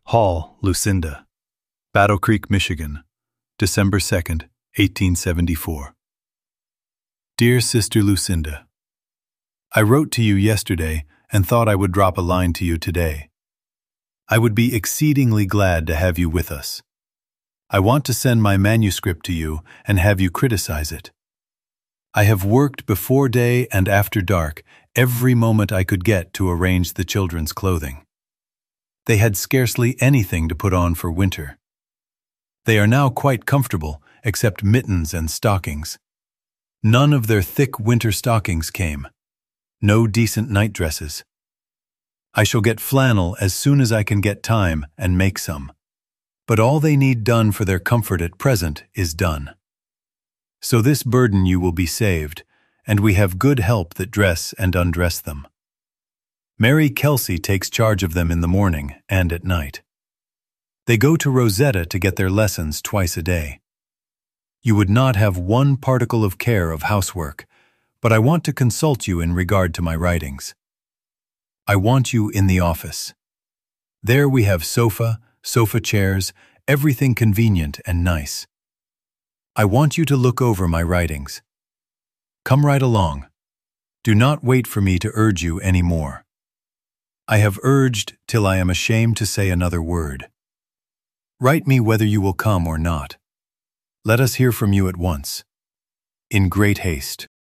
Hall, Lucinda. Battle Creek, Michigan, December 2nd, 1874. Dear Sister Lucinda, I wrote to you yesterday and thought I would drop a line to you today. I would be exceedingly glad to have you with us. I want to send my manuscript to you and have you criticize it. I have worked before day and after dark every moment I could get to arrange the children's clothing. They had scarcely anything to put on for winter. They are now quite comfortable, except mittens and stockings. None of their thick winter stockings came. No decent night dresses. I shall get flannel as soon as I can get time and make some. But all they need done for their comfort at present is done. So this burden you will be saved, and we have good help that dress and undress them. Mary Kelsey takes charge of them in the morning and at night. They go to Rosetta to get their lessons twice a day. You would not have one particle of care of housework, but I want to consult you in regard to my writings. I want you in the office. There we have sofa chairs, everything convenient and nice. I want you to look over my writings. Come right along. Do not wait for me to urge you any more. I have urged till I am ashamed to say another word. Write me whether you will come or not. Let us hear from you at once. In great haste.